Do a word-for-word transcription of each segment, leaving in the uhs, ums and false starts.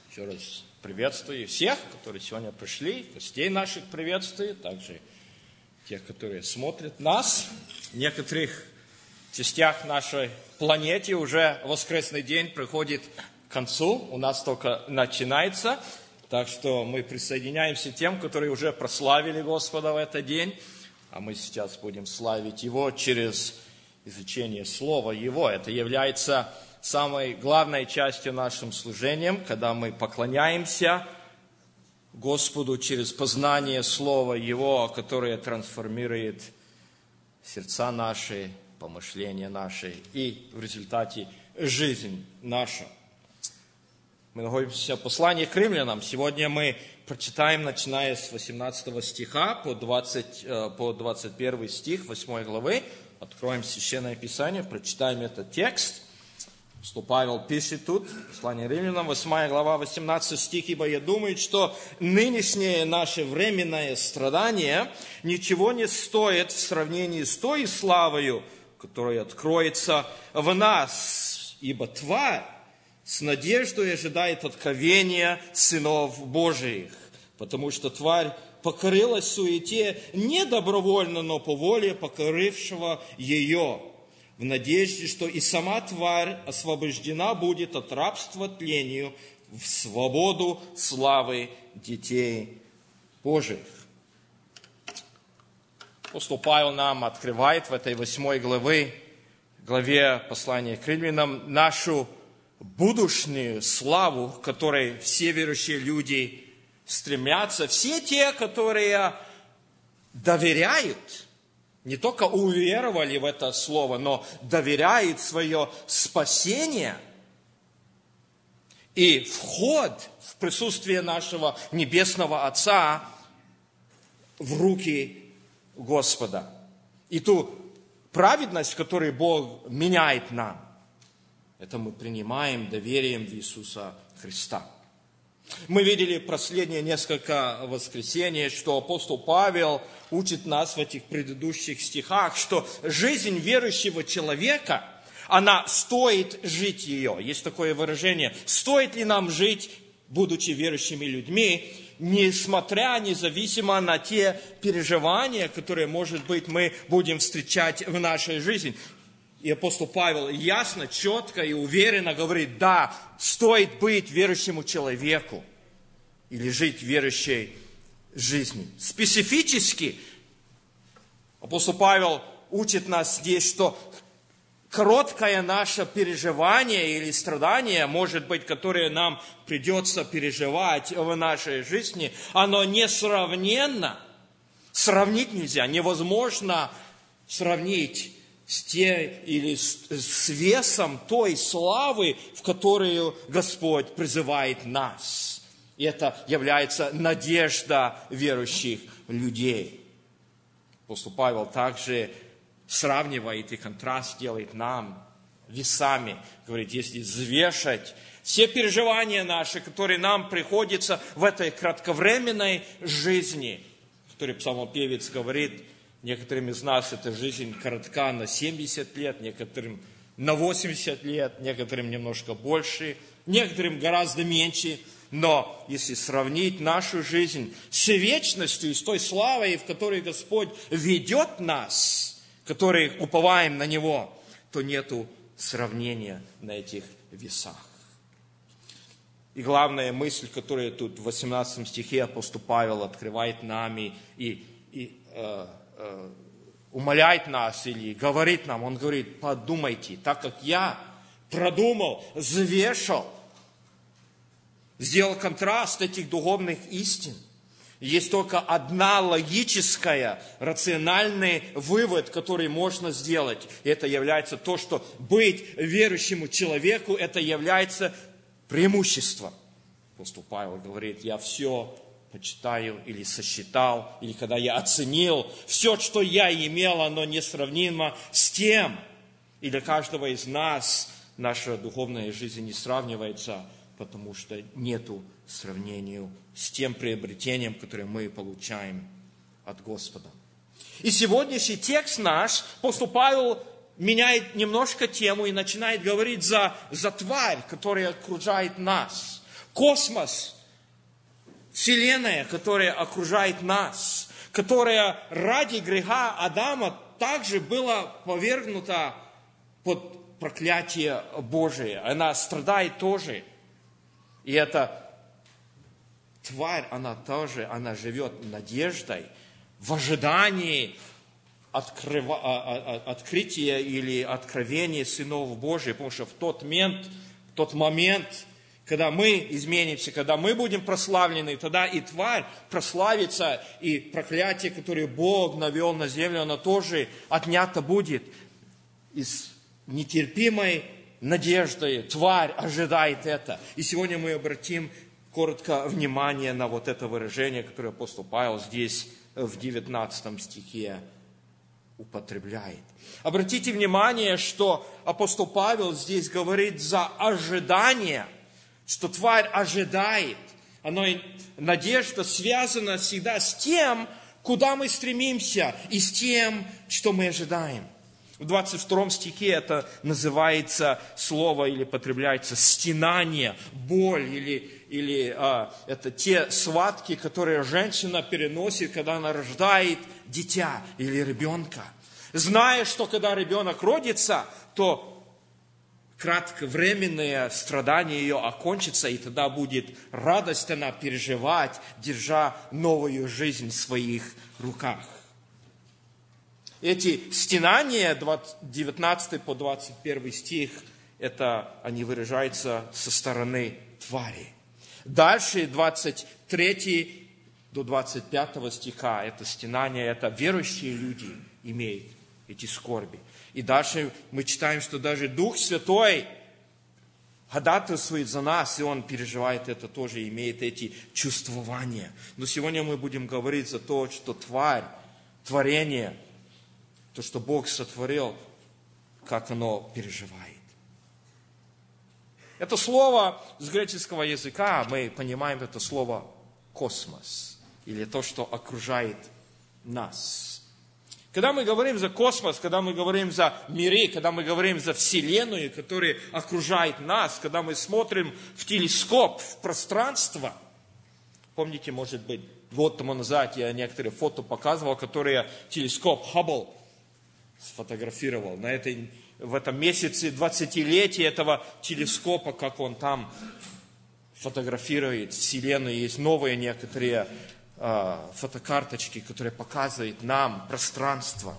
Еще раз приветствую всех, которые сегодня пришли, гостей наших приветствую, также тех, которые смотрят нас. В некоторых частях нашей планеты уже воскресный день приходит к концу, у нас только начинается, так что мы присоединяемся к тем, которые уже прославили Господа в этот день, а мы сейчас будем славить Его через изучение Слова Его. Это является самой главной частью нашим служением, когда мы поклоняемся Господу через познание Слова Его, которое трансформирует сердца наши, помышления наши и в результате жизнь наша. Мы находимся в послании к римлянам. Сегодня мы прочитаем, начиная с восемнадцатого стиха по, двадцать, по двадцать первый стих восьмой главы. Откроем Священное Писание, прочитаем этот текст. Что Павел пишет тут, послание римлянам, восьмая глава, восемнадцатый стих, «Ибо я думаю, что нынешнее наше временное страдание ничего не стоит в сравнении с той славою, которая откроется в нас, ибо тварь с надеждой ожидает откровения сынов Божиих, потому что тварь покорилась суете не добровольно, но по воле покорившего ее, в надежде, что и сама тварь освобождена будет от рабства тлению в свободу славы детей Божьих». Апостол Павел нам открывает в этой восьмой главе, главе послания к римлянам, нашу будущую славу, к которой все верующие люди стремятся, все те, которые доверяют, не только уверовали в это слово, но доверяют свое спасение и вход в присутствие нашего Небесного Отца в руки Господа. И ту праведность, которую Бог меняет нам, это мы принимаем доверием в Иисуса Христа. Мы видели последние несколько воскресений, что апостол Павел учит нас в этих предыдущих стихах, что жизнь верующего человека, она стоит жить ее. Есть такое выражение: стоит ли нам жить, будучи верующими людьми, несмотря, независимо на те переживания, которые, может быть, мы будем встречать в нашей жизни. И апостол Павел ясно, четко и уверенно говорит: да, стоит быть верующему человеку или жить верующей жизнью. Специфически апостол Павел учит нас здесь, что короткое наше переживание или страдание, может быть, которое нам придется переживать в нашей жизни, оно несравненно, сравнить нельзя, невозможно сравнить с те, или с, с весом той славы, в которую Господь призывает нас. И это является надежда верующих людей. Апостол Павел также сравнивает и контраст делает нам весами. Говорит, если взвешать все переживания наши, которые нам приходится в этой кратковременной жизни, которые псалмопевец говорит, некоторым из нас эта жизнь коротка на семьдесят лет, некоторым на восемьдесят лет, некоторым немножко больше, некоторым гораздо меньше. Но если сравнить нашу жизнь с вечностью и с той славой, в которой Господь ведет нас, которые уповаем на Него, то нету сравнения на этих весах. И главная мысль, которая тут в восемнадцатом стихе апостол Павел открывает нами и, и э, умоляет нас или говорит нам, он говорит: подумайте, так как я продумал, взвешал, сделал контраст этих духовных истин. Есть только одна логическая, рациональный вывод, который можно сделать. И это является то, что быть верующему человеку, это является преимуществом. Апостол Павел говорит: я все почитаю или сосчитал, или когда я оценил, все, что я имел, оно несравнимо с тем. И для каждого из нас наша духовная жизнь не сравнивается, потому что нету сравнения с тем приобретением, которое мы получаем от Господа. И сегодняшний текст наш, апостол Павел меняет немножко тему и начинает говорить за, за тварь, которая окружает нас. Космос, Вселенная, которая окружает нас, которая ради греха Адама также была повергнута под проклятие Божие. Она страдает тоже. И эта тварь, она тоже, она живет надеждой, в ожидании открыва, открытия или откровения сынов Божьих. Потому что в тот момент, в тот момент, когда мы изменимся, когда мы будем прославлены, тогда и тварь прославится, и проклятие, которое Бог навел на землю, оно тоже отнято будет. И с нетерпимой надеждой тварь ожидает это. И сегодня мы обратим коротко внимание на вот это выражение, которое апостол Павел здесь в девятнадцатом стихе употребляет. Обратите внимание, что апостол Павел здесь говорит за ожидание, что тварь ожидает. Оно, надежда связана всегда с тем, куда мы стремимся, и с тем, что мы ожидаем. В двадцать втором стихе это называется слово или потребляется стенание, боль или, или а, это те схватки, которые женщина переносит, когда она рождает дитя или ребенка. Зная, что когда ребенок родится, то кратковременное страдание ее окончится, и тогда будет радость она переживать, держа новую жизнь в своих руках. Эти стенания, девятнадцатый по двадцать первый стих, это они выражаются со стороны твари. Дальше двадцать третий до двадцать пятого стиха, это стенания, это верующие люди имеют эти скорби. И дальше мы читаем, что даже Дух Святой ходатайствует за нас, и Он переживает это тоже, имеет эти чувствования. Но сегодня мы будем говорить за то, что тварь, творение, то, что Бог сотворил, как оно переживает. Это слово с греческого языка, мы понимаем это слово космос, или то, что окружает нас. Когда мы говорим за космос, когда мы говорим за миры, когда мы говорим за Вселенную, которая окружает нас, когда мы смотрим в телескоп, в пространство, помните, может быть, год тому назад я некоторые фото показывал, которые телескоп Хаббл сфотографировал. На этой, в этом месяце двадцатилетия этого телескопа, как он там фотографирует Вселенную, есть новые некоторые фотокарточки, которые показывают нам пространство.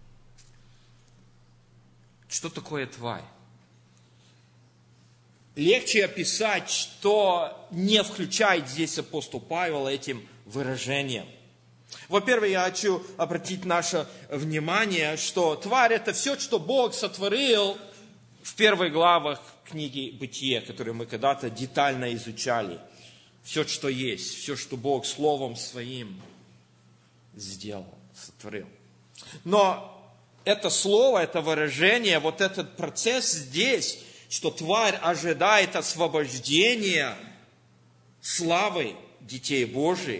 Что такое тварь? Легче описать, что не включает здесь апостол Павел этим выражением. Во-первых, я хочу обратить наше внимание, что тварь – это все, что Бог сотворил в первых главах книги Бытия, которые мы когда-то детально изучали. Все, что есть, все, что Бог Словом Своим сделал, сотворил. Но это слово, это выражение, вот этот процесс здесь, что тварь ожидает освобождения славы детей Божьих,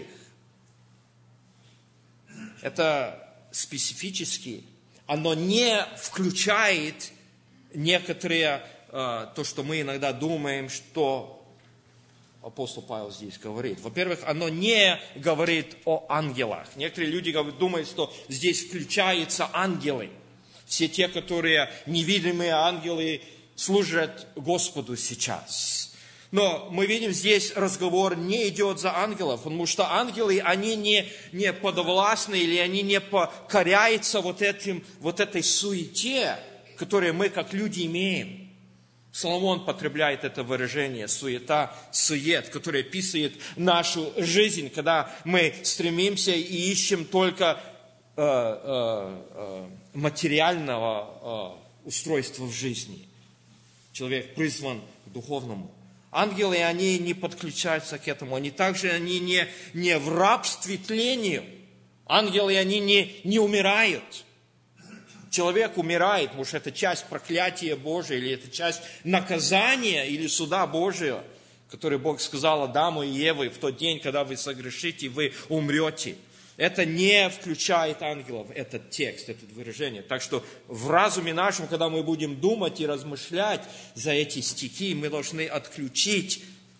это специфически, оно не включает некоторые, то, что мы иногда думаем, что апостол Павел здесь говорит. Во-первых, оно не говорит о ангелах. Некоторые люди думают, что здесь включаются ангелы. Все те, которые невидимые ангелы, служат Господу сейчас. Но мы видим, здесь разговор не идет за ангелов, потому что ангелы, они не, не подвластны или они не покоряются вот, этим, вот этой суете, которую мы как люди имеем. Соломон потребляет это выражение суета, сует, которое описывает нашу жизнь, когда мы стремимся и ищем только э, э, э, материального э, устройства в жизни. Человек призван к духовному. Ангелы, они не подключаются к этому, они также они не, не в рабстве тлению. Ангелы, они не, не умирают. Человек умирает, потому что это часть проклятия Божия, или это часть наказания, или суда Божия, который Бог сказал Адаму и Еве: в тот день, когда вы согрешите, вы умрете. Это не включает ангелов, этот текст, это выражение. Так что в разуме нашем, когда мы будем думать и размышлять за эти стихи, мы должны отключить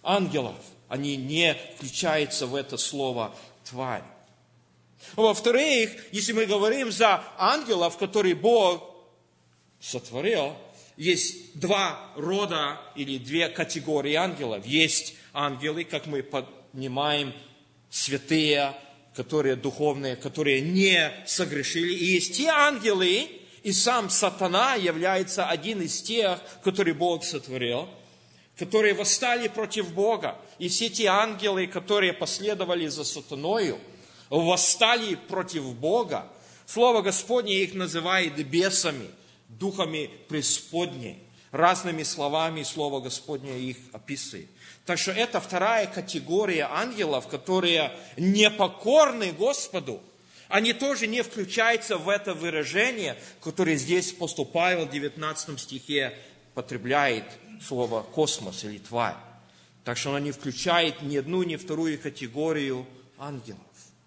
ангелов. Они не включаются в это слово «тварь». Во-вторых, если мы говорим за ангелов, которые Бог сотворил, есть два рода или две категории ангелов. Есть ангелы, как мы понимаем, святые, которые духовные, которые не согрешили. И есть те ангелы, и сам сатана является один из тех, которые Бог сотворил, которые восстали против Бога. И все те ангелы, которые последовали за сатаною, восстали против Бога. Слово Господне их называет бесами, духами преисподней. Разными словами Слово Господне их описывает. Так что это вторая категория ангелов, которые непокорны Господу. Они тоже не включаются в это выражение, которое здесь апостол Павел в девятнадцатом стихе потребляет слово «космос» или «тварь». Так что он не включает ни одну, ни вторую категорию ангелов.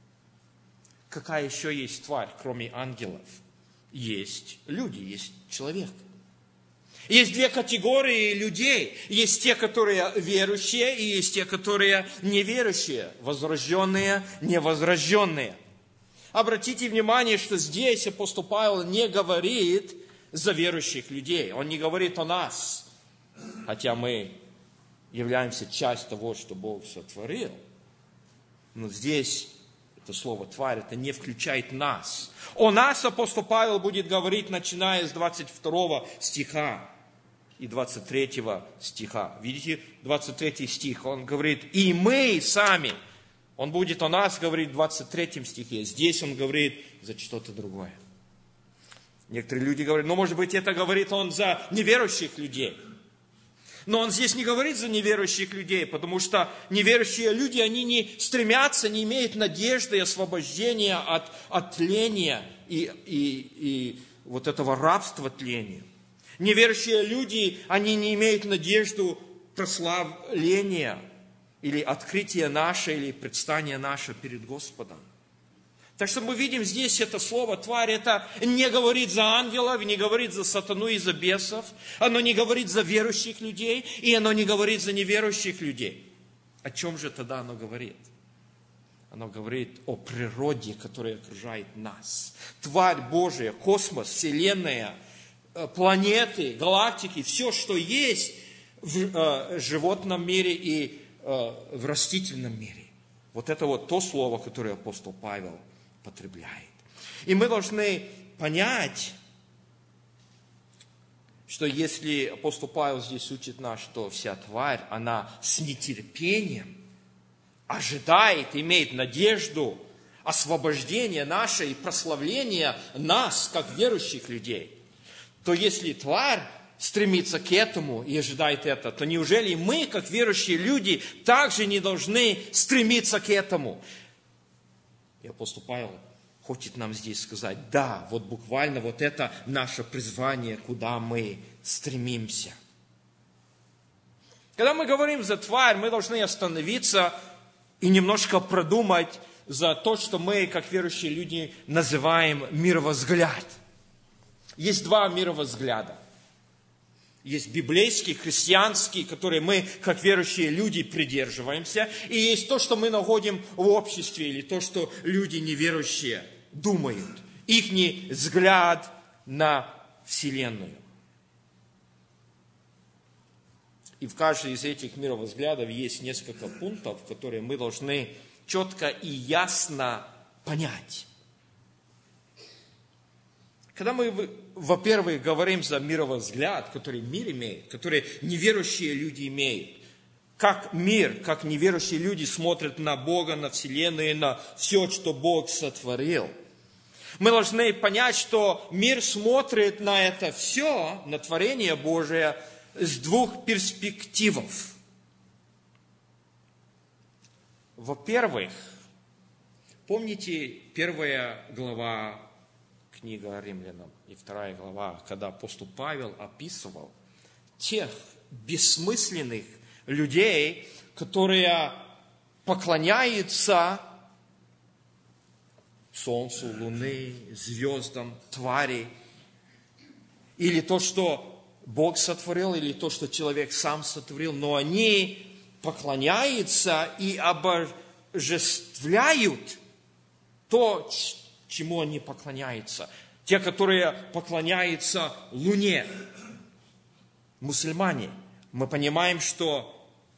Какая еще есть тварь, кроме ангелов? Есть люди, есть человек. Есть две категории людей. Есть те, которые верующие, и есть те, которые неверующие. Возрожденные, невозрожденные. Обратите внимание, что здесь апостол Павел не говорит за верующих людей. Он не говорит о нас. Хотя мы являемся частью того, что Бог сотворил. Но здесь это слово «тварь», это не включает нас. О нас апостол Павел будет говорить, начиная с двадцать второго стиха и двадцать третьего стиха. Видите, двадцать третий стих, он говорит, и мы сами. Он будет о нас говорить в двадцать третьем стихе. Здесь он говорит за что-то другое. Некоторые люди говорят, ну, может быть, это говорит он за неверующих людей. Но он здесь не говорит за неверующих людей, потому что неверующие люди, они не стремятся, не имеют надежды и освобождения от, от тления и, и, и вот этого рабства тлению. Неверующие люди, они не имеют надежду прославления или открытия наше, или предстания наше перед Господом. Так что мы видим здесь это слово «тварь», это не говорит за ангелов, не говорит за сатану и за бесов, оно не говорит за верующих людей, и оно не говорит за неверующих людей. О чем же тогда оно говорит? Оно говорит о природе, которая окружает нас. Тварь Божия, космос, вселенная, планеты, галактики, все, что есть в животном мире и в растительном мире. Вот это вот то слово, которое апостол Павел потребляет. И мы должны понять, что если апостол Павел здесь учит нас, что вся тварь, она с нетерпением ожидает, имеет надежду освобождения наше и прославления нас, как верующих людей, то если тварь стремится к этому и ожидает это, то неужели мы, как верующие люди, также не должны стремиться к этому? И апостол Павел хочет нам здесь сказать, да, вот буквально вот это наше призвание, куда мы стремимся. Когда мы говорим за тварь, мы должны остановиться и немножко продумать за то, что мы, как верующие люди, называем мировозгляд. Есть два мировозгляда. Есть библейский, христианский, который мы, как верующие люди, придерживаемся. И есть то, что мы находим в обществе, или то, что люди неверующие думают. Ихний взгляд на Вселенную. И в каждой из этих мировозглядов есть несколько пунктов, которые мы должны четко и ясно понять. Когда мы, во-первых, говорим за мировозгляд, который мир имеет, который неверующие люди имеют, как мир, как неверующие люди смотрят на Бога, на Вселенную, на все, что Бог сотворил, мы должны понять, что мир смотрит на это все, на творение Божие, с двух перспективов. Во-первых, помните первая глава книга Римлянам и вторая глава, когда апостол Павел описывал тех бессмысленных людей, которые поклоняются солнцу, луны, звездам, твари, или то, что Бог сотворил, или то, что человек сам сотворил, но они поклоняются и обожествляют то, чему они поклоняются. Те, которые поклоняются Луне, мусульмане, мы понимаем, что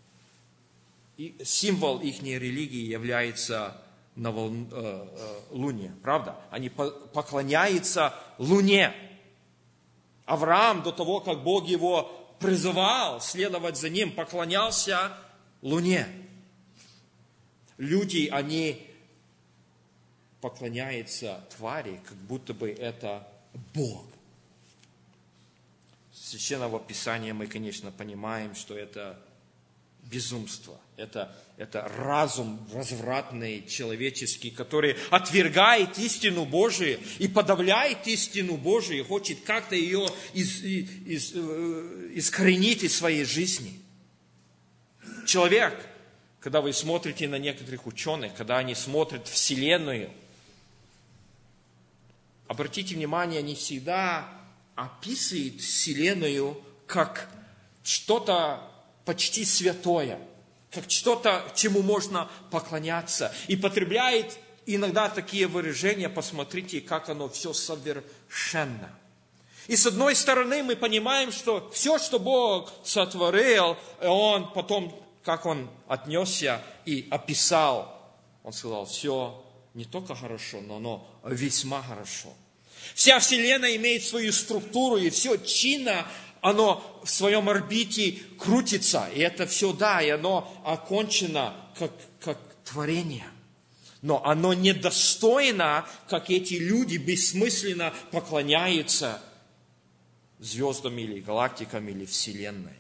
символ их религии является новол... э, э, Луне, правда? Они поклоняются Луне. Авраам до того, как Бог его призывал следовать за ним, поклонялся Луне. Люди, они поклоняются твари, как будто бы это Бог. С Священного Писания мы, конечно, понимаем, что это безумство. Это, это разум развратный, человеческий, который отвергает истину Божию и подавляет истину Божию, и хочет как-то ее из, из, искоренить из своей жизни. Человек, когда вы смотрите на некоторых ученых, когда они смотрят Вселенную, обратите внимание, они всегда описывают Вселенную как что-то почти святое, как что-то, чему можно поклоняться. И потребляет иногда такие выражения, посмотрите, как оно все совершенно. И с одной стороны мы понимаем, что все, что Бог сотворил, Он потом, как Он отнесся и описал, Он сказал, все не только хорошо, но оно весьма хорошо. Вся Вселенная имеет свою структуру, и все чинно, оно в своем орбите крутится. И это все, да, и оно окончено как, как творение. Но оно недостойно, как эти люди бессмысленно поклоняются звездам или галактикам или Вселенной.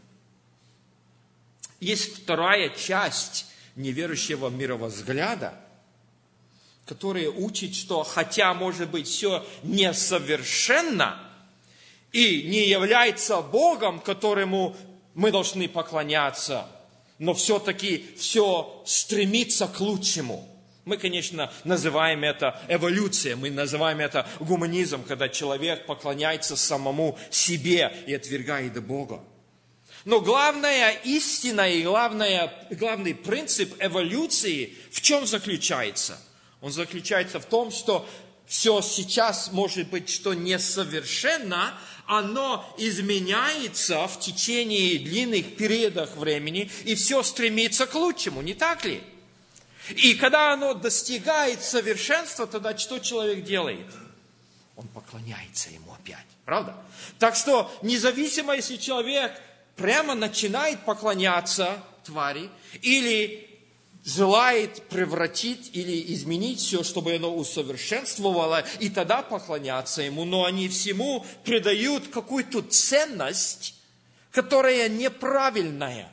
Есть вторая часть неверующего мировозгляда, которая учит, что хотя, может быть, все несовершенно и не является Богом, которому мы должны поклоняться, но все-таки все стремится к лучшему. Мы, конечно, называем это эволюцией, мы называем это гуманизм, когда человек поклоняется самому себе и отвергает Бога. Но главная истина и главная, главный принцип эволюции в чем заключается? Он заключается в том, что все сейчас, может быть, что несовершенно, оно изменяется в течение длинных периодов времени, и все стремится к лучшему, не так ли? И когда оно достигает совершенства, тогда что человек делает? Он поклоняется ему опять, правда? Так что, независимо, если человек прямо начинает поклоняться твари, или желает превратить или изменить все, чтобы оно усовершенствовало, и тогда поклоняться ему, но они всему придают какую-то ценность, которая неправильная.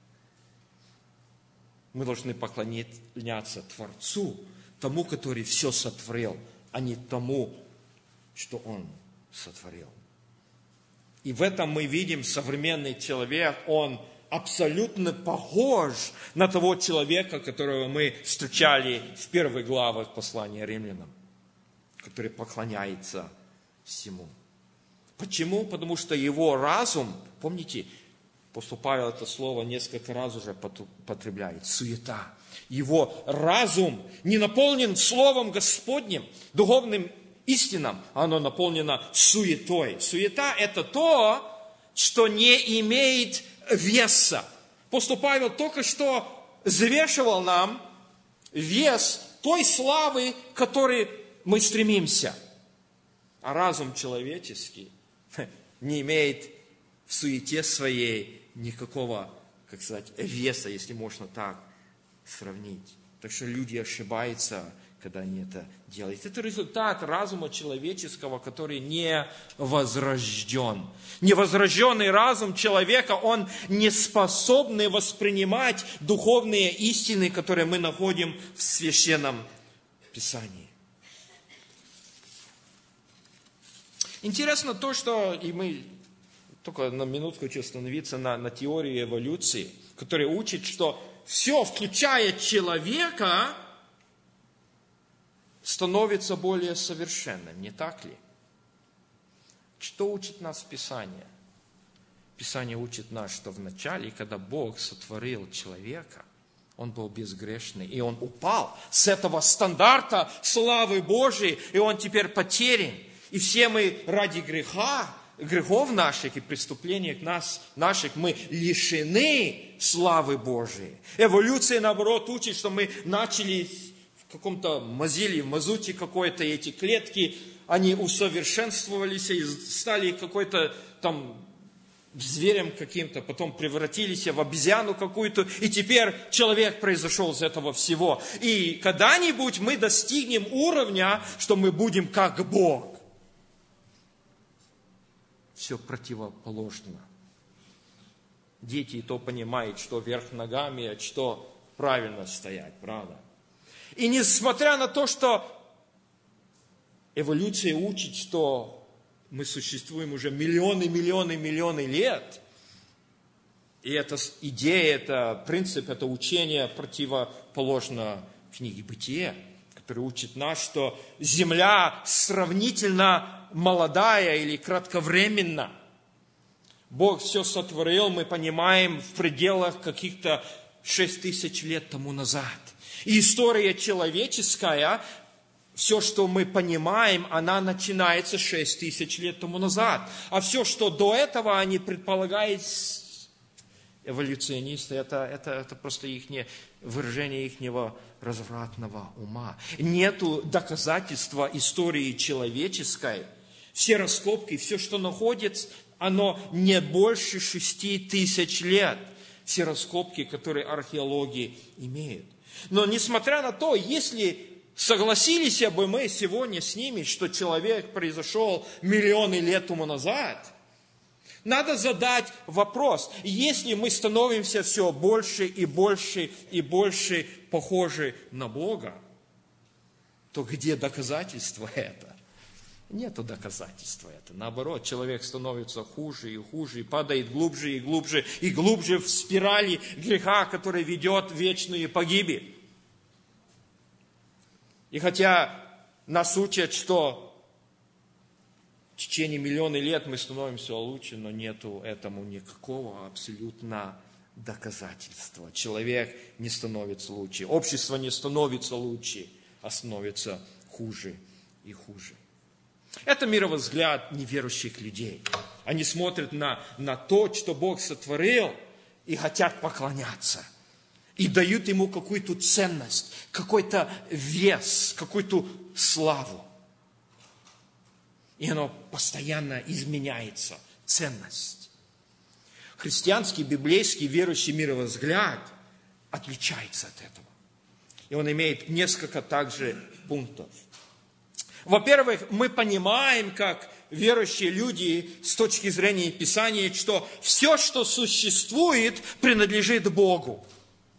Мы должны поклоняться Творцу, тому, который все сотворил, а не тому, что Он сотворил. И в этом мы видим, современный человек, он абсолютно похож на того человека, которого мы встречали в первых главах послания Римлянам, который поклоняется всему. Почему? Потому что его разум, помните, апостол Павел это слово несколько раз уже потребляет, суета. Его разум не наполнен Словом Господним, духовным истинам, оно наполнено суетой. Суета – это то, что не имеет веса. Апостол Павел только что взвешивал нам вес той славы, к которой мы стремимся. А разум человеческий не имеет в суете своей никакого, как сказать, веса, если можно так сравнить. Так что люди ошибаются, когда они это делают. Это результат разума человеческого, который не возрожден. Невозрожденный разум человека, он не способен воспринимать духовные истины, которые мы находим в Священном Писании. Интересно то, что, и мы только на минутку хочу остановиться на, на теории эволюции, которая учит, что все, включая человека, становится более совершенным, не так ли? Что учит нас Писание? Писание учит нас, что вначале, когда Бог сотворил человека, он был безгрешный, и он упал с этого стандарта славы Божией, и он теперь потерян. И все мы ради греха, грехов наших и преступлений нас, наших, мы лишены славы Божией. Эволюция, наоборот, учит, что мы начали в каком-то мазиле, в мазуте какой-то, эти клетки, они усовершенствовались и стали какой-то там зверем каким-то, потом превратились в обезьяну какую-то, и теперь человек произошел из этого всего. И когда-нибудь мы достигнем уровня, что мы будем как Бог. Все противоположно. Дети и то понимают, что вверх ногами, а что правильно стоять, правда? И несмотря на то, что эволюция учит, что мы существуем уже миллионы, миллионы, миллионы лет. И эта идея, это принцип, это учение противоположно книге Бытия, который учит нас, что Земля сравнительно молодая или кратковременна. Бог все сотворил, мы понимаем, в пределах каких-то шесть тысяч лет тому назад. И история человеческая, все, что мы понимаем, она начинается шесть тысяч лет тому назад. А все, что до этого они предполагают эволюционисты, это, это, это просто их выражение ихнего развратного ума. Нету доказательства истории человеческой. Все раскопки, все, что находится, оно не больше шести тысяч лет. Все раскопки, которые археологи имеют. Но несмотря на то, если согласились бы мы сегодня с ними, что человек произошел миллионы лет тому назад, надо задать вопрос, если мы становимся все больше и больше и больше похожи на Бога, то где доказательства это? Нету доказательства это. Наоборот, человек становится хуже и хуже, и падает глубже и глубже, и глубже в спирали греха, который ведет в вечную погибель. И хотя нас учат, что в течение миллиона лет мы становимся лучше, но нету этому никакого абсолютно доказательства. Человек не становится лучше, общество не становится лучше, а становится хуже и хуже. Это мировозгляд неверующих людей. Они смотрят на, на то, что Бог сотворил, и хотят поклоняться. И дают ему какую-то ценность, какой-то вес, какую-то славу. И оно постоянно изменяется, ценность. Христианский, библейский, верующий мировозгляд отличается от этого. И он имеет несколько также пунктов. Во-первых, мы понимаем, как верующие люди с точки зрения Писания, что все, что существует, принадлежит Богу.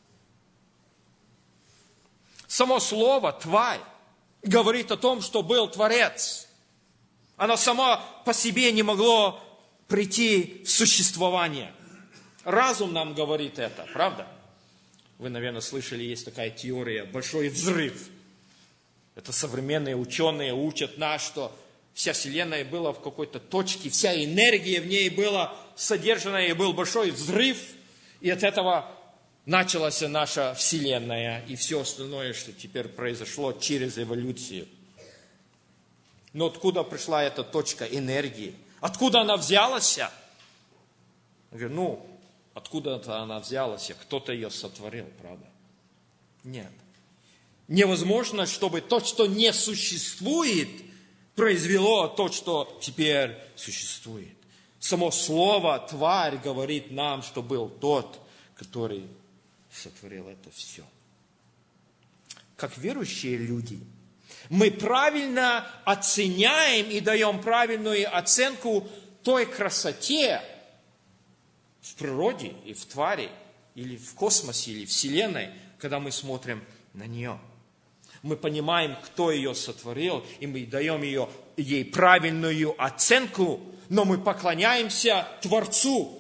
Само слово «тварь» говорит о том, что был Творец. Оно само по себе не могло прийти в существование. Разум нам говорит это, правда? Вы, наверное, слышали, есть такая теория «большой взрыв». Это современные ученые учат нас, что вся Вселенная была в какой-то точке, вся энергия в ней была содержана, и был большой взрыв, и от этого началась наша Вселенная, и все остальное, что теперь произошло через эволюцию. Но откуда пришла эта точка энергии? Откуда она взялась? Я говорю, ну, откуда-то она взялась, кто-то ее сотворил, правда? Нет. Невозможно, чтобы то, что не существует, произвело то, что теперь существует. Само слово «тварь» говорит нам, что был тот, который сотворил это все. Как верующие люди, мы правильно оценяем и даем правильную оценку той красоте в природе и в твари, или в космосе, или в Вселенной, когда мы смотрим на нее. Мы понимаем, кто ее сотворил, и мы даем ее, ей правильную оценку, но мы поклоняемся Творцу.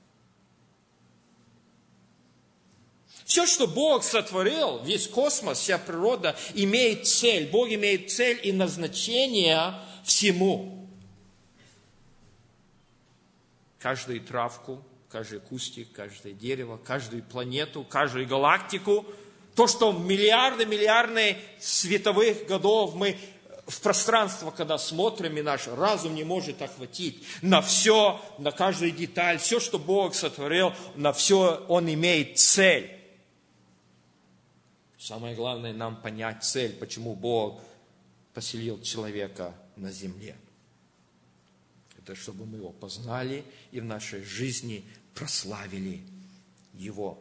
Все, что Бог сотворил, весь космос, вся природа, имеет цель. Бог имеет цель и назначение всему. каждую травку, каждый кустик, каждое дерево, каждую планету, каждую галактику. То, что миллиарды, миллиарды световых годов мы в пространство, когда смотрим, и наш разум не может охватить. На все, на каждую деталь, все, что Бог сотворил, на все Он имеет цель. Самое главное нам понять цель, почему Бог поселил человека на земле. Это чтобы мы Его познали и в нашей жизни прославили Его.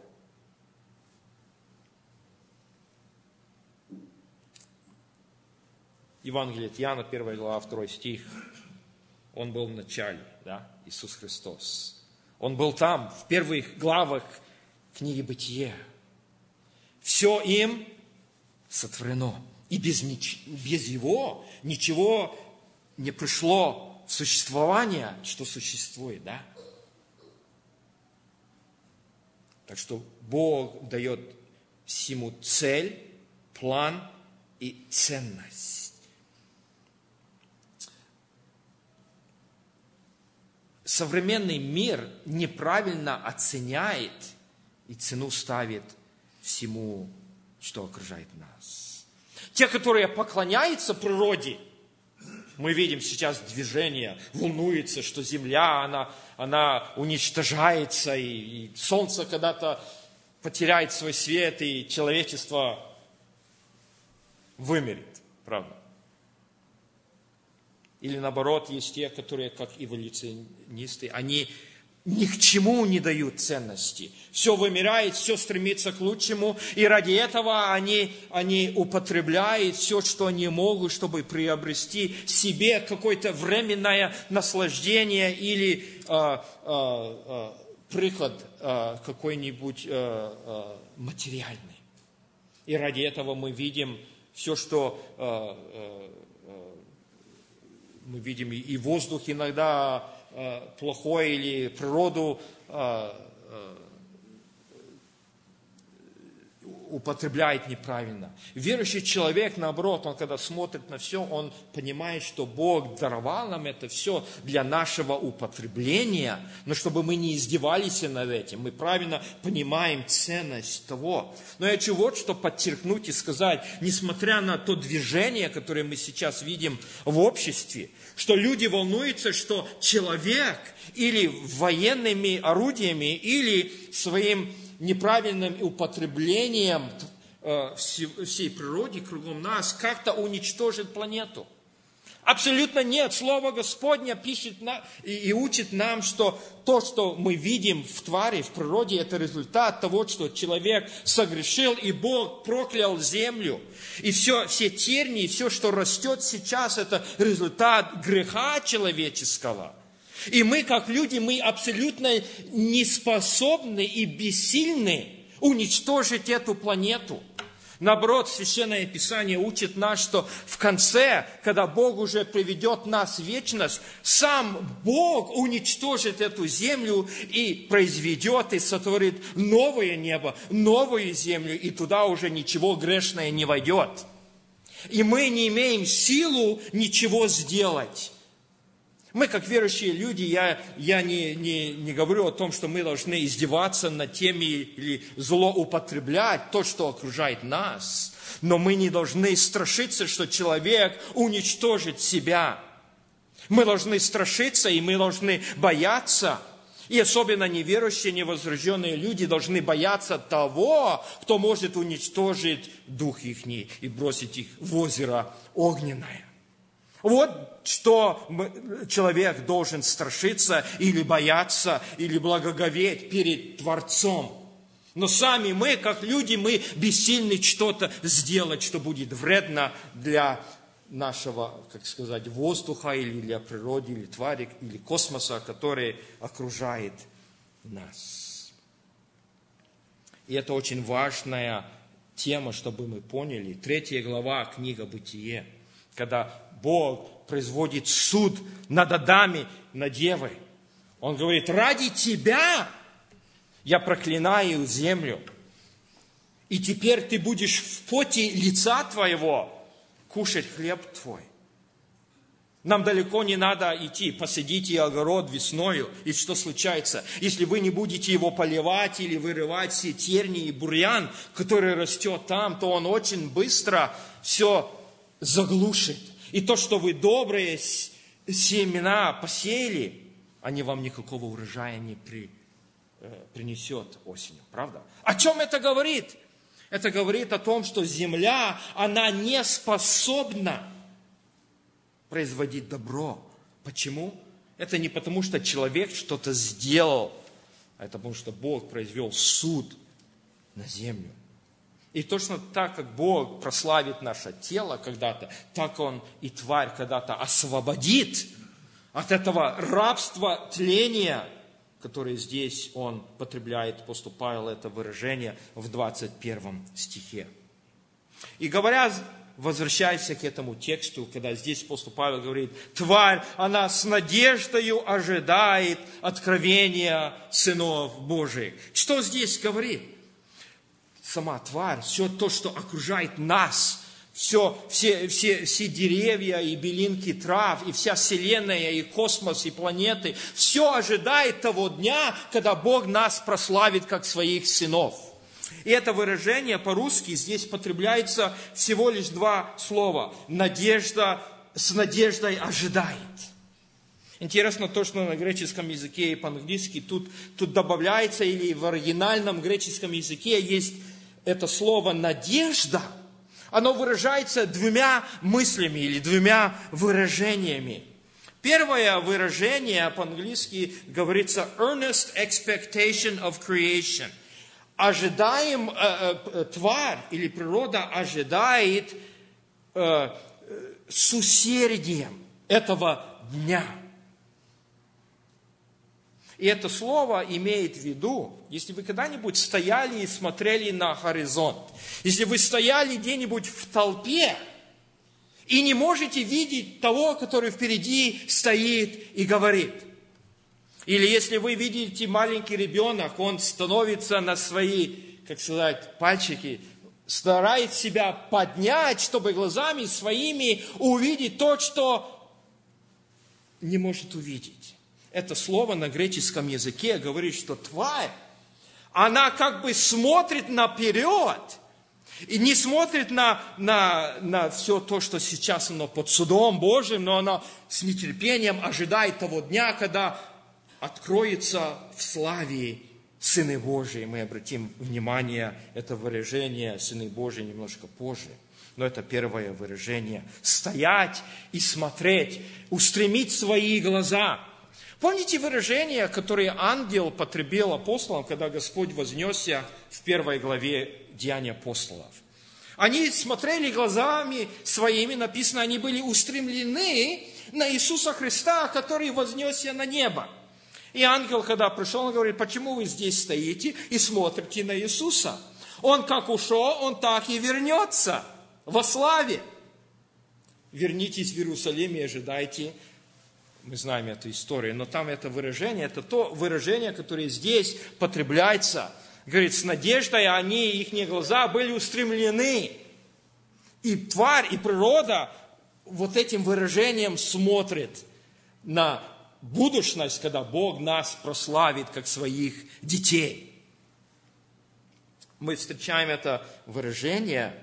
Евангелие от Иоанна, первая глава, второй стих. Он был в начале, да, Иисус Христос. Он был там, в первых главах книги Бытия. Все им сотворено. И без, без Его ничего не пришло в существование, что существует, да? Так что Бог дает всему цель, план и ценность. Современный мир неправильно оценяет и цену ставит всему, что окружает нас. Те, которые поклоняются природе, мы видим сейчас движение, волнуется, что Земля, она, она уничтожается, и, и Солнце когда-то потеряет свой свет, и человечество вымерет, правда? Или наоборот, есть те, которые, как эволюционисты, они ни к чему не дают ценности. Все вымирает, все стремится к лучшему, и ради этого они, они употребляют все, что они могут, чтобы приобрести себе какое-то временное наслаждение или э, э, э, приход э, какой-нибудь э, э, материальный. И ради этого мы видим все, что... Э, э, Мы видим и воздух иногда э, плохой, или природу э, э, употребляет неправильно. Верующий человек, наоборот, он когда смотрит на все, он понимает, что Бог даровал нам это все для нашего употребления, но чтобы мы не издевались над этим, мы правильно понимаем ценность того. Но я хочу вот что подчеркнуть и сказать, несмотря на то движение, которое мы сейчас видим в обществе, что люди волнуются, что человек или военными орудиями, или своим неправильным употреблением всей природы кругом нас как-то уничтожит планету. Абсолютно нет. Слово Господне пишет и учит нам, что то, что мы видим в твари, в природе, это результат того, что человек согрешил, и Бог проклял землю. И все, все тернии, все, что растет сейчас, это результат греха человеческого. И мы, как люди, мы абсолютно не способны и бессильны уничтожить эту планету. Наоборот, Священное Писание учит нас, что в конце, когда Бог уже приведет нас в вечность, сам Бог уничтожит эту землю и произведет и сотворит новое небо, новую землю, и туда уже ничего грешное не войдет. И мы не имеем силу ничего сделать. Мы, как верующие люди, я, я не, не, не говорю о том, что мы должны издеваться над теми или злоупотреблять то, что окружает нас. Но мы не должны страшиться, что человек уничтожит себя. Мы должны страшиться, и мы должны бояться. И особенно неверующие, невозрожденные люди должны бояться того, кто может уничтожить дух их и бросить их в озеро огненное. Вот что человек должен страшиться или бояться, или благоговеть перед Творцом. Но сами мы, как люди, мы бессильны что-то сделать, что будет вредно для нашего, как сказать, воздуха, или для природы, или твари, или космоса, который окружает нас. И это очень важная тема, чтобы мы поняли. Третья глава, книга Бытие, когда Бог производит суд над Адамом, над Евой. Он говорит: ради тебя я проклинаю землю, и теперь ты будешь в поте лица твоего кушать хлеб твой. Нам далеко не надо идти, посадите огород весною, и что случается? Если вы не будете его поливать или вырывать все тернии и бурьян, который растет там, то он очень быстро все заглушит. И то, что вы добрые семена посеяли, они вам никакого урожая не при, э, принесет осенью. Правда? О чем это говорит? Это говорит о том, что земля, она не способна производить добро. Почему? Это не потому, что человек что-то сделал, а это потому, что Бог произвел суд на землю. И точно так, как Бог прославит наше тело когда-то, так Он и тварь когда-то освободит от этого рабства тления, которое здесь Он потребляет, апостол Павел это выражение в двадцать первом стихе. И говоря, возвращаясь к этому тексту, когда здесь апостол Павел говорит, тварь, она с надеждою ожидает откровения сынов Божиих. Что здесь говорит? Сама тварь, все то, что окружает нас, все, все, все, все деревья и белинки трав, и вся вселенная, и космос, и планеты, все ожидает того дня, когда Бог нас прославит как своих сынов. И это выражение по-русски здесь потребляется всего лишь два слова. Надежда с надеждой ожидает. Интересно то, что на греческом языке и по-английски тут, тут добавляется, или в оригинальном греческом языке есть это слово «надежда». Оно выражается двумя мыслями или двумя выражениями. Первое выражение по-английски говорится «earnest expectation of creation». Ожидаем, э, э, тварь или природа ожидает э, с усердием этого дня. И это слово имеет в виду, если вы когда-нибудь стояли и смотрели на горизонт, если вы стояли где-нибудь в толпе и не можете видеть того, который впереди стоит и говорит. Или если вы видите маленький ребенок, он становится на свои, как сказать, пальчики, старается себя поднять, чтобы глазами своими увидеть то, что не может увидеть. Это слово на греческом языке говорит, что тварь, она как бы смотрит наперед и не смотрит на, на, на все то, что сейчас оно под судом Божьим, но она с нетерпением ожидает того дня, когда откроется в славе Сыны Божии. Мы обратим внимание, это выражение Сыны Божии немножко позже. Но это первое выражение. Стоять и смотреть, устремить свои глаза. Помните выражение, которое ангел потребил апостолам, когда Господь вознесся в первой главе Деяний апостолов? Они смотрели глазами своими, написано, они были устремлены на Иисуса Христа, который вознесся на небо. И ангел, когда пришел, он говорит, почему вы здесь стоите и смотрите на Иисуса? Он как ушел, он так и вернется во славе. Вернитесь в Иерусалим и ожидайте. Мы знаем эту историю, но там это выражение, это то выражение, которое здесь потребляется. Говорит, с надеждой они, их глаза были устремлены. И тварь, и природа вот этим выражением смотрит на будущность, когда Бог нас прославит, как своих детей. Мы встречаем это выражение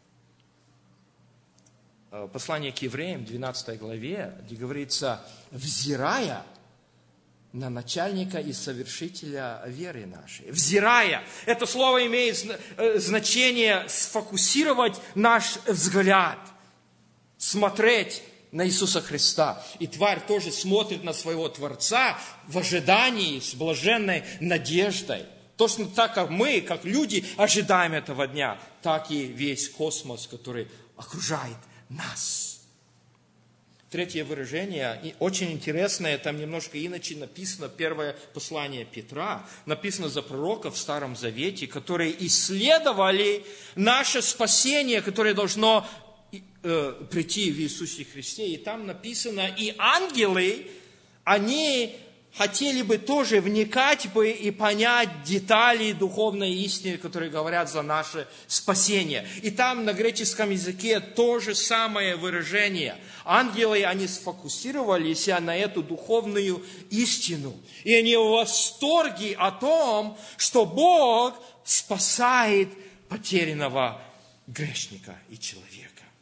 в послании к евреям, двенадцатой главе, где говорится, взирая на начальника и совершителя веры нашей. Взирая. Это слово имеет значение сфокусировать наш взгляд, смотреть на Иисуса Христа. И тварь тоже смотрит на своего Творца в ожидании, с блаженной надеждой. Точно так, как мы, как люди, ожидаем этого дня, так и весь космос, который окружает нас. Третье выражение, и очень интересное, там немножко иначе написано, первое послание Петра, написано за пророков в Старом Завете, которые исследовали наше спасение, которое должно э, прийти в Иисусе Христе. И там написано, и ангелы, они хотели бы тоже вникать бы и понять детали духовной истины, которые говорят за наше спасение. И там на греческом языке то же самое выражение. Ангелы, они сфокусировались на эту духовную истину. И они в восторге о том, что Бог спасает потерянного грешника и человека.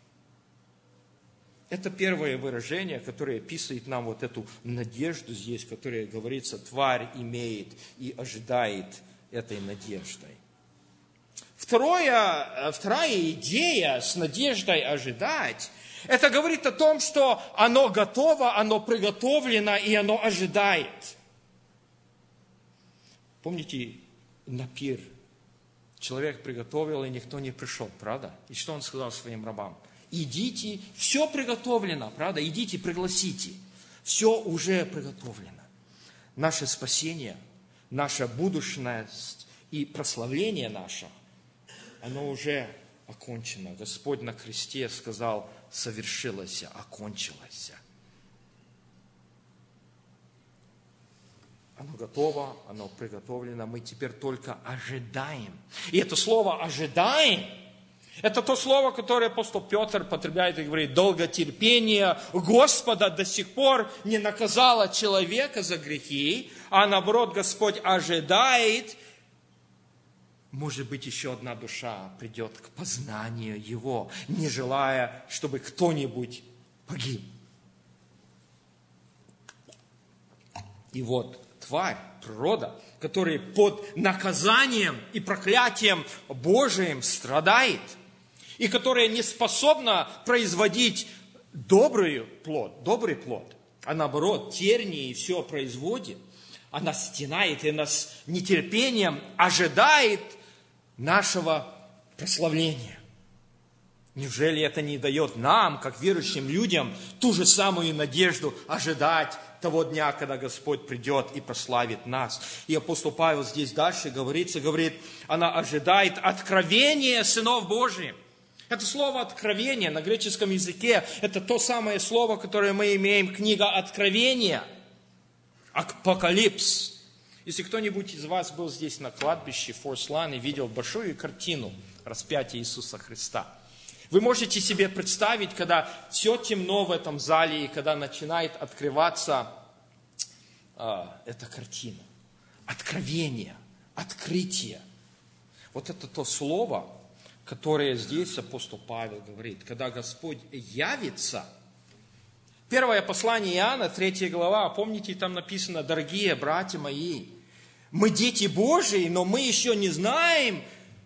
Это первое выражение, которое описывает нам вот эту надежду здесь, которая говорится, тварь имеет и ожидает этой надеждой. Второе, вторая идея с надеждой ожидать, это говорит о том, что оно готово, оно приготовлено и оно ожидает. Помните, на пир человек приготовил, и никто не пришел, правда? И что он сказал своим рабам? Идите, все приготовлено, правда? Идите, пригласите. Все уже приготовлено. Наше спасение, наша будущность и прославление наше, оно уже окончено. Господь на кресте сказал, совершилось, окончилось. Оно готово, оно приготовлено, мы теперь только ожидаем. И это слово «ожидаем» это то слово, которое апостол Петр потребляет и говорит, долготерпение Господа до сих пор не наказало человека за грехи, а наоборот Господь ожидает, может быть, еще одна душа придет к познанию Его, не желая, чтобы кто-нибудь погиб. И вот тварь, природа, которая под наказанием и проклятием Божиим страдает, и которая не способна производить добрый плод, добрый плод, а наоборот, тернии и все производит, она стенает и нас с нетерпением ожидает нашего прославления. Неужели это не дает нам, как верующим людям, ту же самую надежду ожидать того дня, когда Господь придет и прославит нас? И апостол Павел здесь дальше говорится, говорит, она ожидает откровения сынов Божьих. Это слово «откровение» на греческом языке, это то самое слово, которое мы имеем, книга Откровения, Апокалипс. Если кто-нибудь из вас был здесь на кладбище Форслан и видел большую картину распятия Иисуса Христа, вы можете себе представить, когда все темно в этом зале, и когда начинает открываться э, эта картина. Откровение, открытие. Вот это то слово, которое здесь апостол Павел говорит, когда Господь явится. Первое послание Иоанна, третья глава, помните, там написано, дорогие братья мои, мы дети Божии, но мы еще не знаем,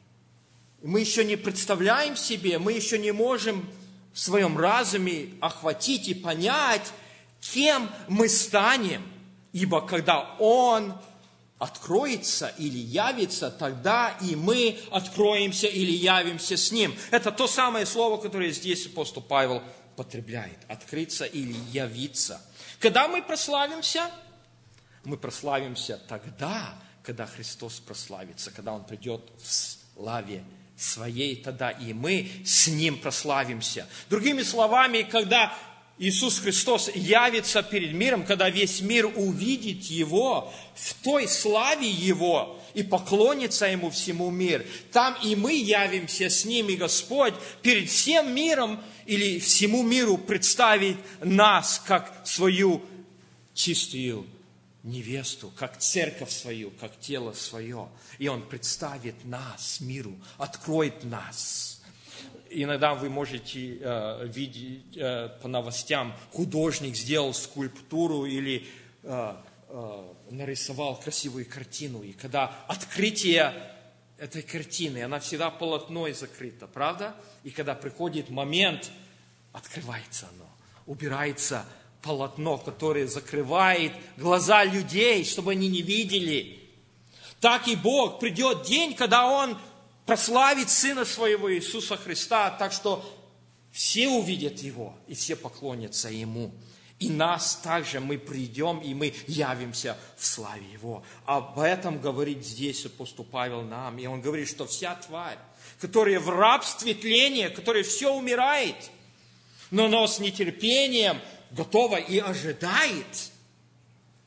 мы еще не представляем себе, мы еще не можем в своем разуме охватить и понять, кем мы станем. Ибо когда Он откроется или явится, тогда и мы откроемся или явимся с Ним. Это то самое слово, которое здесь апостол Павел потребляет. Открыться или явиться. Когда мы прославимся? Мы прославимся тогда, когда Христос прославится, когда Он придет в славе Своей, тогда и мы с Ним прославимся. Другими словами, когда Иисус Христос явится перед миром, когда весь мир увидит Его в той славе Его и поклонится Ему всему мир, там и мы явимся с Ним, и Господь перед всем миром или всему миру представит нас как свою чистую невесту, как церковь свою, как тело свое. И Он представит нас миру, откроет нас. Иногда вы можете э, видеть э, по новостям, художник сделал скульптуру или э, э, нарисовал красивую картину. И когда открытие этой картины, она всегда полотной закрыта, правда? И когда приходит момент, открывается оно, убирается полотно, которое закрывает глаза людей, чтобы они не видели. Так и Бог, придет день, когда Он прославит Сына Своего Иисуса Христа, так что все увидят Его и все поклонятся Ему. И нас также мы придем и мы явимся в славе Его. Об этом говорит здесь апостол Павел нам. И он говорит, что вся тварь, которая в рабстве тления, которая все умирает, но она с нетерпением готова и ожидает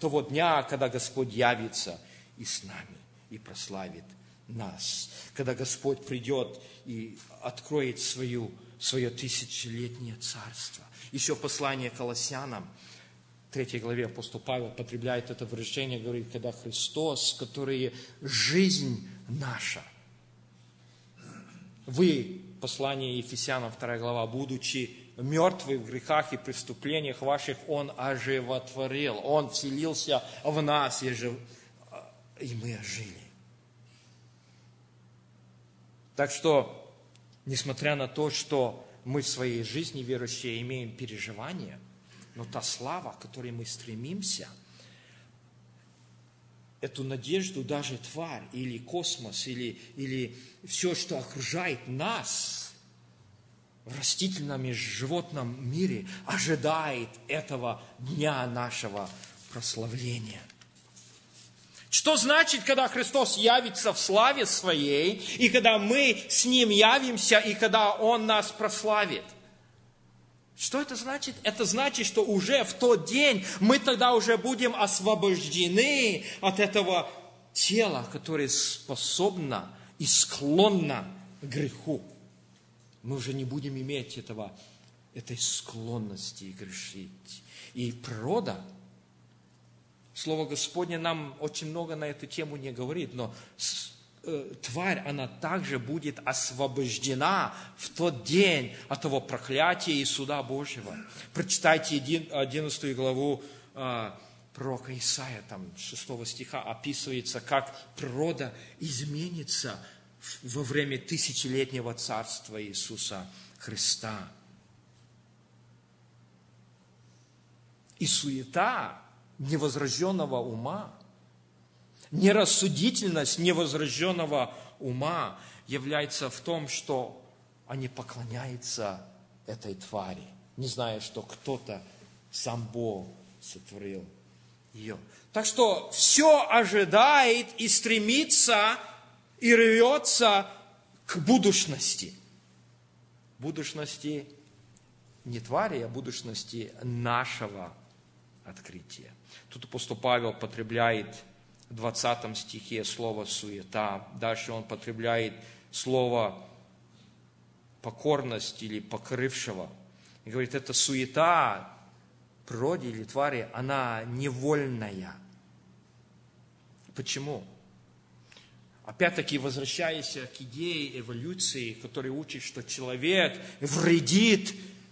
того дня, когда Господь явится и с нами, и прославит нас. Когда Господь придет и откроет свою, свое тысячелетнее царство. Еще в послании к Колоссянам, в третьей главе апостол Павел потребляет это выражение, говорит, когда Христос, который жизнь наша. Вы, послание Ефесянам, вторая глава, будучи мертвы в грехах и преступлениях ваших, Он оживотворил. Он вселился в нас, и, жив... и мы ожили. Так что, несмотря на то, что мы в своей жизни верующие имеем переживания, но та слава, к которой мы стремимся, эту надежду даже тварь или космос, или, или все, что окружает нас в растительном и животном мире, ожидает этого дня нашего прославления. Что значит, когда Христос явится в славе Своей, и когда мы с Ним явимся, и когда Он нас прославит? Что это значит? Это значит, что уже в тот день мы тогда уже будем освобождены от этого тела, которое способно и склонно к греху. Мы уже не будем иметь этого, этой склонности грешить. И природа, Слово Господне нам очень много на эту тему не говорит, но тварь, она также будет освобождена в тот день от того проклятия и суда Божьего. Прочитайте одиннадцатую главу пророка Исаия, там шестого стиха описывается, как природа изменится во время тысячелетнего царства Иисуса Христа. И суета невозрожденного ума, нерассудительность невозрожденного ума является в том, что они поклоняются этой твари, не зная, что кто-то, сам Бог, сотворил ее. Так что все ожидает и стремится, и рвется к будущности. Будущности не твари, а будущности нашего открытия. Тут апостол Павел потребляет в двадцатом стихе слово «суета». Дальше он потребляет слово «покорность» или «покрывшего». И говорит, это суета природе или твари, она невольная. Почему? Опять-таки, возвращаясь к идее эволюции, которая учит, что человек вредит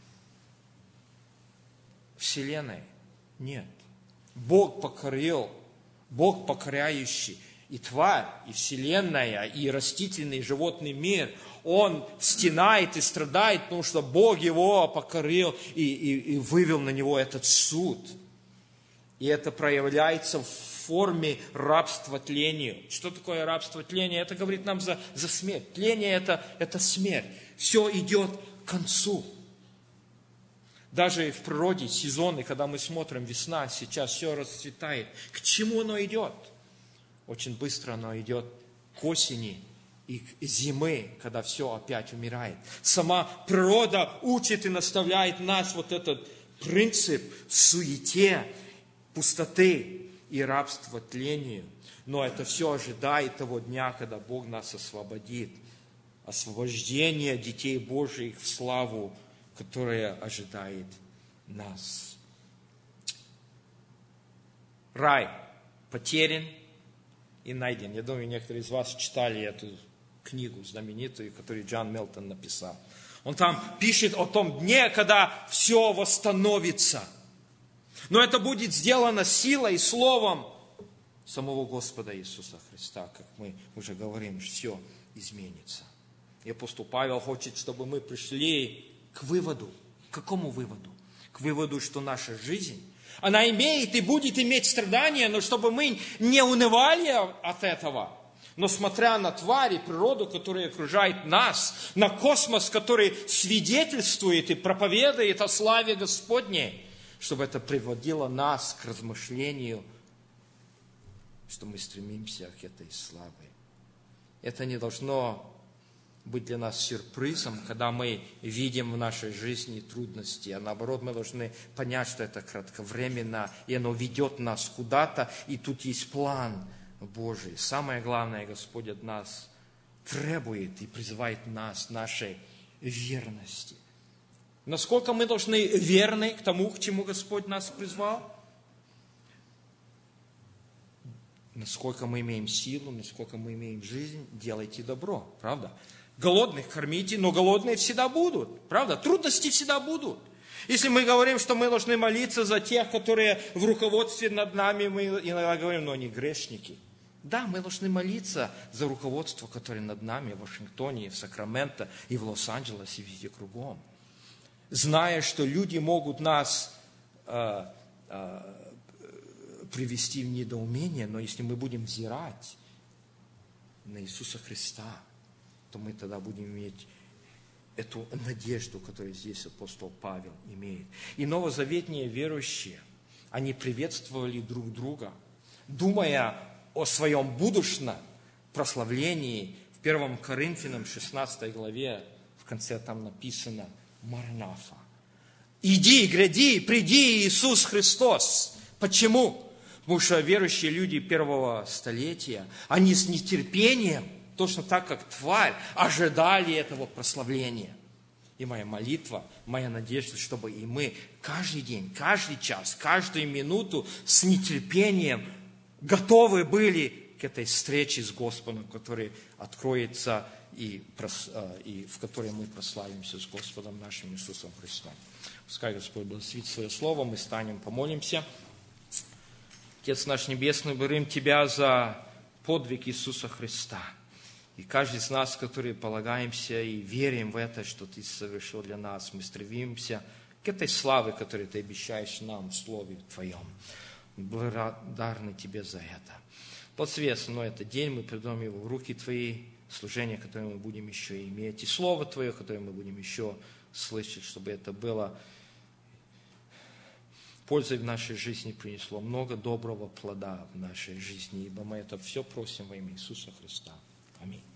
Вселенной. Нет. Бог покорил, Бог покоряющий и тварь, и Вселенная, и растительный, и животный мир. Он стенает и страдает, потому что Бог его покорил и, и, и вывел на него этот суд. И это проявляется в форме рабства тлению. Что такое рабство тлению? Это говорит нам за, за смерть. Тление это, это смерть. Все идет к концу. Даже в природе сезоны, когда мы смотрим, весна, сейчас все расцветает. К чему оно идет? Очень быстро оно идет к осени и к зимы, когда все опять умирает. Сама природа учит и наставляет нас вот этот принцип суете, пустоты и рабства тлению. Но это все ожидает того дня, когда Бог нас освободит. Освобождение детей Божьих в славу, которая ожидает нас. Рай потерян и найден. Я думаю, некоторые из вас читали эту книгу знаменитую, которую Джон Милтон написал. Он там пишет о том дне, когда все восстановится. Но это будет сделано силой и словом самого Господа Иисуса Христа. Как мы уже говорим, все изменится. И апостол Павел хочет, чтобы мы пришли к выводу. К какому выводу? К выводу, что наша жизнь, она имеет и будет иметь страдания, но чтобы мы не унывали от этого. Но смотря на твари, природу, которая окружает нас, на космос, который свидетельствует и проповедует о славе Господней, чтобы это приводило нас к размышлению, что мы стремимся к этой славе. Это не должно быть для нас сюрпризом, когда мы видим в нашей жизни трудности, а наоборот мы должны понять, что это кратковременно, и оно ведет нас куда-то, и тут есть план Божий. Самое главное, Господь от нас требует и призывает нас, нашей верности. Насколько мы должны верны к тому, к чему Господь нас призвал? Насколько мы имеем силу, насколько мы имеем жизнь, делайте добро, правда? Голодных кормите, но голодные всегда будут, правда? Трудности всегда будут. Если мы говорим, что мы должны молиться за тех, которые в руководстве над нами, мы иногда говорим, но они грешники. Да, мы должны молиться за руководство, которое над нами в Вашингтоне, и в Сакраменто, и в Лос-Анджелесе, и везде кругом. Зная, что люди могут нас э, э, привести в недоумение, но если мы будем взирать на Иисуса Христа, то мы тогда будем иметь эту надежду, которую здесь апостол Павел имеет. И новозаветные верующие, они приветствовали друг друга, думая о своем будущем прославлении. В первом Коринфянам шестнадцатой главе, в конце там написано «Марнафа». «Иди, гряди, приди, Иисус Христос». Почему? Потому что верующие люди первого столетия, они с нетерпением, точно так, как тварь, ожидали этого прославления. И моя молитва, моя надежда, чтобы и мы каждый день, каждый час, каждую минуту с нетерпением готовы были к этой встрече с Господом, которая откроется и, и в которой мы прославимся с Господом нашим Иисусом Христом. Пускай Господь благословит свое слово, мы станем, помолимся. Отец наш Небесный, благодарим Тебя за подвиг Иисуса Христа. И каждый из нас, которые полагаемся и верим в это, что Ты совершил для нас, мы стремимся к этой славе, которую Ты обещаешь нам в Слове Твоем. Благодарны Тебе за это. Благослови основной этот день, мы предаем его в руки Твои, служение, которое мы будем еще иметь, и Слово Твое, которое мы будем еще слышать, чтобы это было пользой в нашей жизни, принесло много доброго плода в нашей жизни, ибо мы это все просим во имя Иисуса Христа. Аминь.